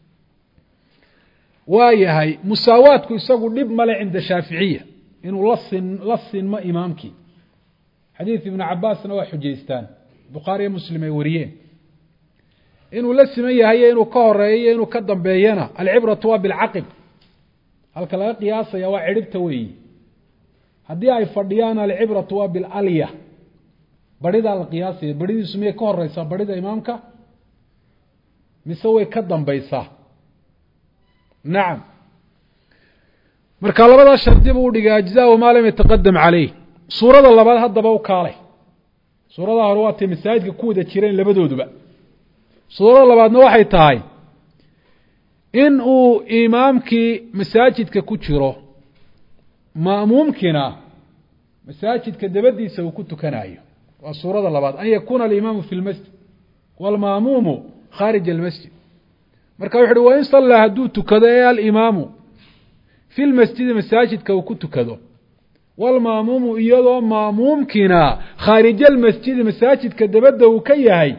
waa yahay musaawaadku isagu dhib male cinda shaaficiya inuu la sinmo imaamkii xadiid ibnu cabaasna waa xujaystaan bukhaariyo muslim ay wariyeen inuu la siman yahay inuu ka horeeyo iyo inuu ka dambeeyana alcibratu waa bilcaqib halka laga qiyaasaya waa cidhibta weeyi haddii ay fadhiyaan alcibratu waa bilalya baridaa la qiyaasaya baridiisu miyay ka horeysaa barida imaamka mise way ka dambaysaa nacam marka labadaa shardi buu udhigay ajzaa maa lam yataqadam caleyh suurada labaad haddaba u kaalay suuradaha hore waatay masaajidka ku wada jireen labadooduba suurada labaadna waxay tahay in uu imaamkii masaajidka ku jiro ma'muumkiina masaajidka dabadiisa uu ku tukanayo waa suurada labaad an yakuuna alimaamu fi lmasjid wاlma'muumu khaarij almasjid marka wuxu uhi wain sallaa hadduu tukado ee alimaamu fi lmasjidi masaajidka uu ku tukado wاlma'muumu iyadoo ma'muumkiina khaarij almasjidi masaajidka dabadda uu ka yahay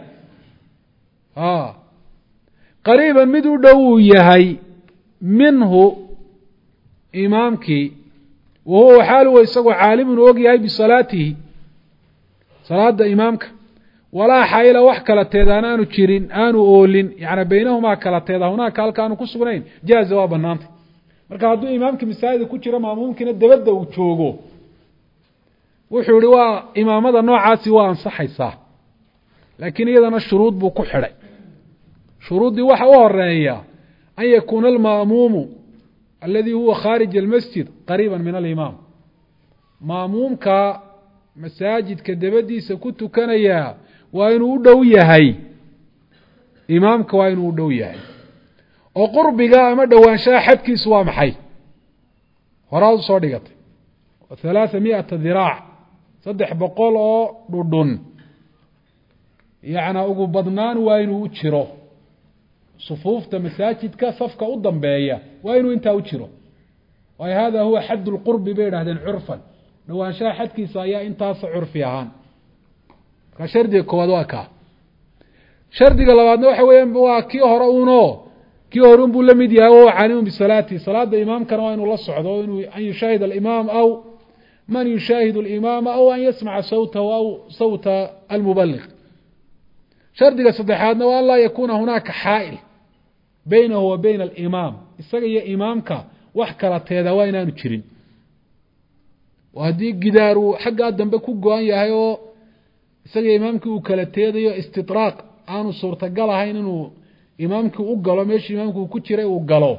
qariiban mid u dhow uu yahay minhu imaamkii wahuwa xaaluhu isagoo caalimun og yahay bisalaatihi salaada imaamka walaa xayla wax kala teedaan aanu jirin aanu oolin yani baynahumaa kala teeda hunaaka halka aanu ku sugnayn jaaza waa banaantay marka hadduu imaamkii masaajida ku jiro ma'muumkiina dabadda uu joogo wuxuu ihi waa imaamada noocaasi waa ansaxaysaa laakiin iyadana shuruud buu ku xidhay shuruuddii waxa u horeeya an yakuuna alma'muumu aladi huwa khaarij almasjid qariiba min alimaam ma'muumka masaajidka dabadiisa ku tukanayaa waa inuu u dhow yahay imaamka, waa inuu u dhow yahay. oo qurbiga ama dhowaanshaha xadkiisu waa maxay? horaa u soo dhigatay 300 diraac 300 oo dhudhun, yacnaa ugu badnaan waa inuu u jiro sufuufta masaajidka safka u dambeeya, waa inuu intaa u jiro. waayo hada huwa xad lqurbi bay idhahdeen curfan, dhowaanshaha xadkiisa ayaa intaas curfi ahaan. markaa shardiga koowaad waa kaa. shardiga labaadna waxa weeyaan waa kii hore kii hore unbuu la mid yahay oo calimun bisalaati, salaada imaamkana waa inuu la socdo, inuu an yushaahid alimaam aw man yushaahidu alimaama aw an yasmaca sawtahu aw sawta almubaliq. shardiga saddexaadna waa an laa yakuuna hunaaka xaa'il baynahu wa bayna alimaam, isaga iyo imaamka wax kala teeda waa inaanu jirin. oo haddii gidaar uu xaggaa dambe ku go-an yahay oo isaga imaamkii uu kala teedayo istidraaq aanu suurtagal ahayn inuu imaamkii u galo meeshii imaamkii uu ku jiray uu galo,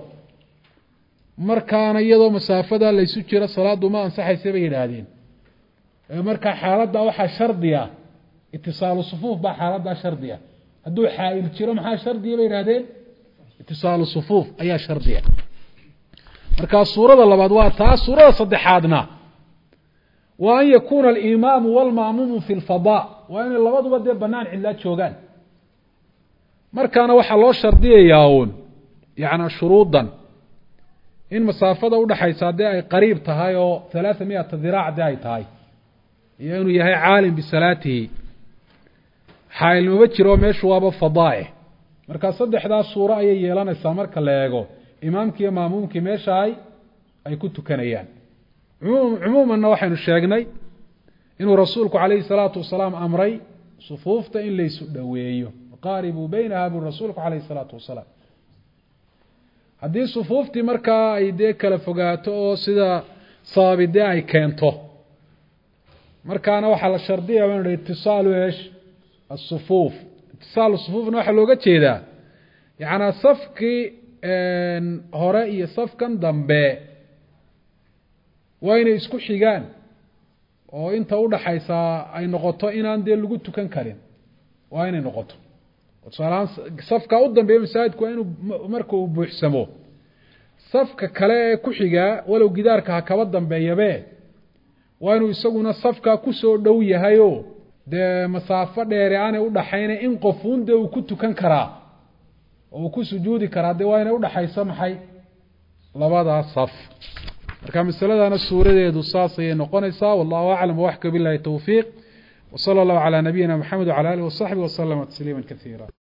markaana iyadoo masaafada laysu jiro salaadu ma ansaxaysa bay yidhaahdeen. markaa xaaladda waxaa shardiya itisaalu sufuuf baa xaaladdaa shardiya. hadduu xaa'il jiro maxaa shardiya bay yidhahdeen? itisaalu sufuuf ayaa shardiya. markaa suurada labaad waa taa. suurada saddexaadna waa an yakuuna alimaamu walma'muumu fi lfadaa, waa inay labaduba dee banaan cidlaa joogaan. markaana waxaa loo shardiyayaa uun yacnaa shuruudan in masaafada udhaxaysa haddii ay qariib tahay oo 300 diraac haddii ay tahay, iyo inuu yahay caalim bisalaatihi. xaa'ilnimaba jiro meeshu waaba fadaa'ic. markaa saddexdaas suuro ayay yeelanaysaa marka la eego imaamkii iyo maamuumkii meesha ay ku tukanayaan. cumuumanna waxaynu sheegnay inuu rasuulku calayhi salaatu wasalaam amray sufuufta in laysu dhoweeyo, qaaribuu baynaha buu rasuulku calayhi salaatu wasalaam. haddii sufuuftii markaa ay dee kala fogaato oo sida saabidee ay keento, markaana waxaa la shardiya inu itisaalu asufuuf. itisaalu sufuufna waxaa looga jeedaa yacnaa safkii hore iyo safkan dambe waa inay isku xigaan oo inta udhaxaysaa ay noqoto inaan dee lagu tukan karin, waa inay noqoto. tusaalahaan safka u dambeeya masaajidku waa inuu marka uu buuxsamo, safka kale ee ku xigaa walow gidaarka ha kaba dambeeyabe waa inuu isaguna safkaa kusoo dhow yahayo dee masaafo dheere aanay udhaxayna in qofuun dee uu ku tukan karaa oo uu ku sujuudi karaa, dee waa inay udhaxayso maxay? labadaa saf. marka masaladana suuradeedu saas ayay noqonaysaa. wallahu aclam, waxka billahi tawfiiq. وصلى الله على نبينا محمد وعلى آله وصحبه وسلم تسليما كثيرا.